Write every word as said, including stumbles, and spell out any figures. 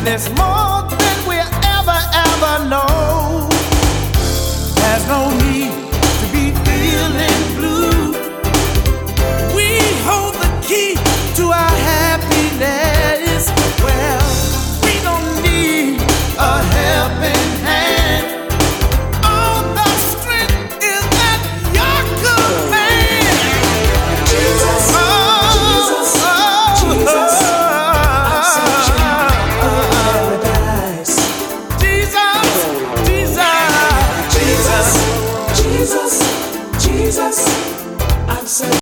happiness more than we ever, ever know. There's no need to be feeling blue. We hold the key to our happiness. Well, we don't need a helping hand. All the strength is at your command. Jesus, Jesus, Jesus, I'm searching for paradise. Jesus, Jesus, Jesus, Jesus, Jesus, I'm searching.